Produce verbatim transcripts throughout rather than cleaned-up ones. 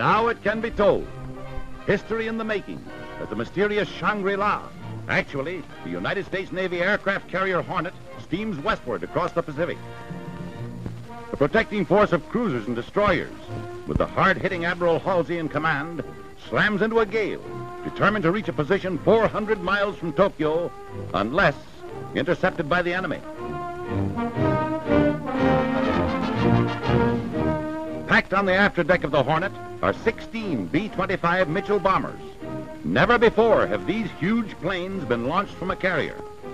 Now it can be told. History in the making as the mysterious Shangri-La. Actually, the United States Navy aircraft carrier Hornet steams westward across the Pacific. The protecting force of cruisers and destroyers, with the hard-hitting Admiral Halsey in command, slams into a gale, determined to reach a position four hundred miles from Tokyo, unless intercepted by the enemy. Packed on the afterdeck of the Hornet are sixteen B twenty-five Mitchell bombers. Never before have these huge planes been launched from a carrier.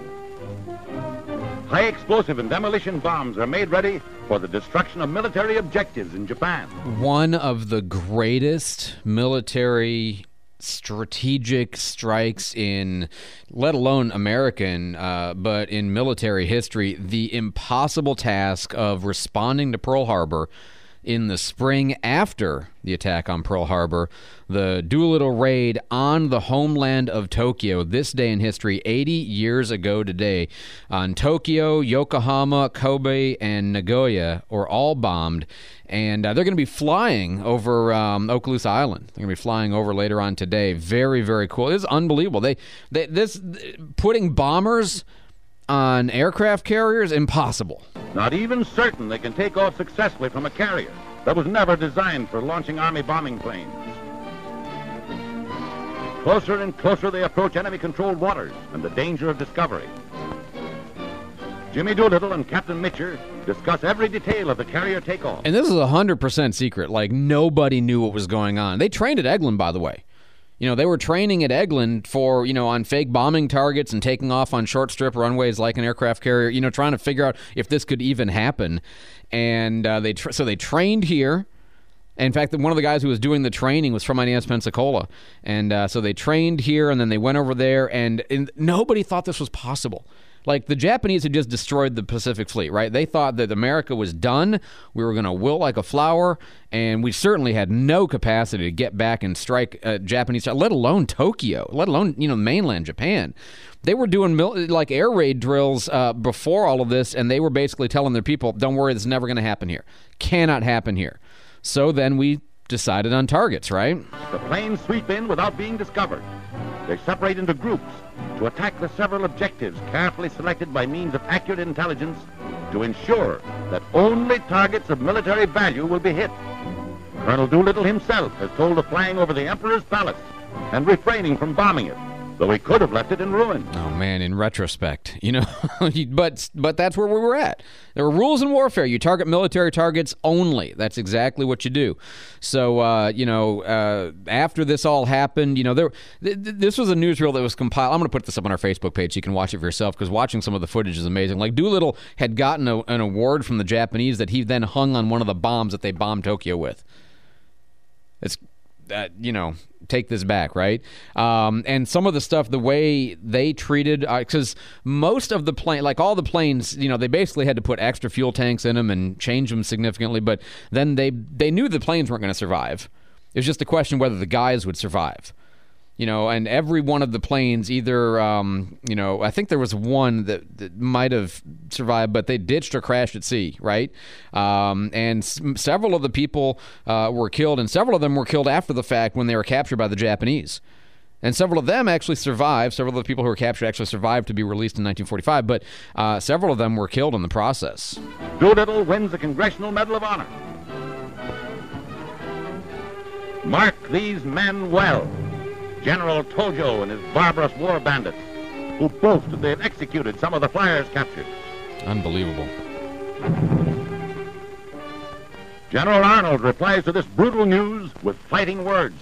High explosive and demolition bombs are made ready for the destruction of military objectives in Japan. One of the greatest military strategic strikes in, let alone American, uh, but in military history, the impossible task of responding to Pearl Harbor in the spring after the attack on Pearl Harbor, the Doolittle raid on the homeland of Tokyo, this day in history, eighty years ago today. On Tokyo, Yokohama, Kobe, and Nagoya were all bombed, and uh, they're going to be flying over um, Okaloosa Island. They're going to be flying over later on today. Very, very cool. This is unbelievable. They, they this putting bombers on aircraft carriers, impossible. Not even certain they can take off successfully from a carrier that was never designed for launching Army bombing planes. Closer and closer they approach enemy-controlled waters and the danger of discovery. Jimmy Doolittle and Captain Mitcher discuss every detail of the carrier takeoff. And this is one hundred percent secret. Like, nobody knew what was going on. They trained at Eglin, by the way. You know, they were training at Eglin for, you know, on fake bombing targets and taking off on short strip runways like an aircraft carrier, you know, trying to figure out if this could even happen. And uh, they tra- so they trained here. In fact, one of the guys who was doing the training was from I N S Pensacola. And uh, so they trained here, and then they went over there, and, and nobody thought this was possible. Like, the Japanese had just destroyed the Pacific Fleet, right? They thought that America was done. We were going to wilt like a flower, and we certainly had no capacity to get back and strike uh, Japanese, let alone Tokyo, let alone, you know, mainland Japan. They were doing mil- like air raid drills uh, before all of this, and they were basically telling their people, don't worry, this is never going to happen here. Cannot happen here. So then we decided on targets, right? The planes sweep in without being discovered. They separate into groups to attack the several objectives carefully selected by means of accurate intelligence to ensure that only targets of military value will be hit. Colonel Doolittle himself has told of flying over the Emperor's palace and refraining from bombing it, though he could have left it in ruins. Oh, man, in retrospect, you know, but but that's where we were at. There were rules in warfare. You target military targets only. That's exactly what you do. So, uh, you know, uh, after this all happened, you know, there th- th- this was a newsreel that was compiled. I'm going to put this up on our Facebook page so you can watch it for yourself, because watching some of the footage is amazing. Like, Doolittle had gotten a, an award from the Japanese that he then hung on one of the bombs that they bombed Tokyo with. It's... Uh, you know, take this back, right? Um, and some of the stuff, the way they treated, because uh, most of the plane, like all the planes, you know, they basically had to put extra fuel tanks in them and change them significantly, but then they they knew the planes weren't going to survive. It was just a question whether the guys would survive. You know, and every one of the planes either, um, you know, I think there was one that, that might have survived, but they ditched or crashed at sea, right? Um, and s- several of the people uh, were killed, and several of them were killed after the fact when they were captured by the Japanese. And several of them actually survived. Several of the people who were captured actually survived to be released in nineteen forty-five, but uh, several of them were killed in the process. Doolittle wins the Congressional Medal of Honor. Mark these men well. General Tojo and his barbarous war bandits, who boasted they had executed some of the flyers captured. Unbelievable. General Arnold replies to this brutal news with fighting words.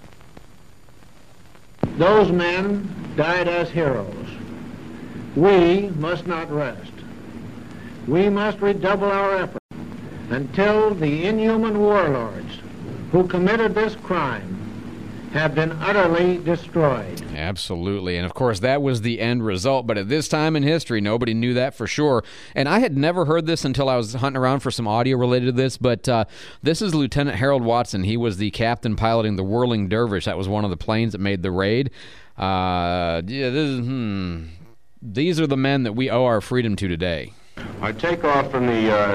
Those men died as heroes. We must not rest. We must redouble our effort until the inhuman warlords who committed this crime have been utterly destroyed. Absolutely. And of course, that was the end result. But at this time in history, nobody knew that for sure. And I had never heard this until I was hunting around for some audio related to this. But uh, this is Lieutenant Harold Watson. He was the captain piloting the Whirling Dervish. That was one of the planes that made the raid. Uh, yeah, this is, hmm. These are the men that we owe our freedom to today. Our takeoff from the uh,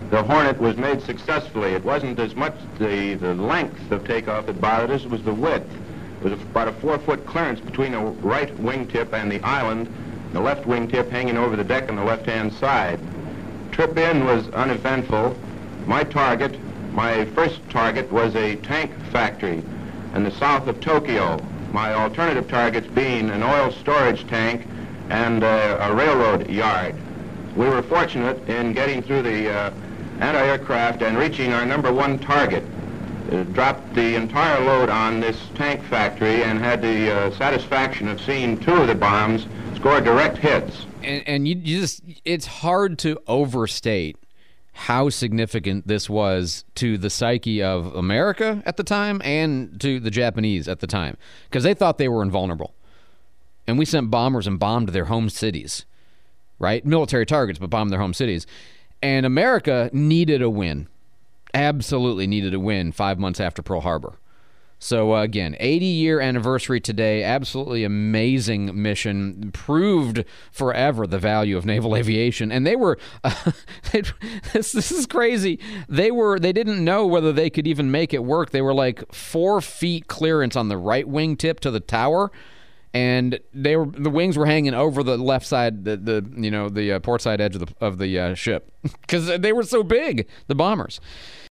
the Hornet was made successfully. It wasn't as much the, the length of takeoff that bothered us, it was the width. It was about a four-foot clearance between the right wingtip and the island, the left wingtip hanging over the deck on the left-hand side. Trip in was uneventful. My target, my first target, was a tank factory in the south of Tokyo. My alternative targets being an oil storage tank and uh, a railroad yard. We were fortunate in getting through the uh, anti-aircraft and reaching our number one target. It dropped the entire load on this tank factory and had the uh, satisfaction of seeing two of the bombs score direct hits. And, and you, you just, it's hard to overstate how significant this was to the psyche of America at the time and to the Japanese at the time, because they thought they were invulnerable. And we sent bombers and bombed their home cities, right? Military targets, but bombed their home cities. And America needed a win. Absolutely needed a win five months after Pearl Harbor. So, uh, again, eighty-year anniversary today. Absolutely amazing mission. Proved forever the value of naval aviation. And they were, uh, this, this is crazy. They were, they didn't know whether they could even make it work. They were like four feet clearance on the right wing tip to the tower. And they were, the wings were hanging over the left side, the, the you know, the uh, port side edge of the, of the uh, ship. Because they were so big, the bombers.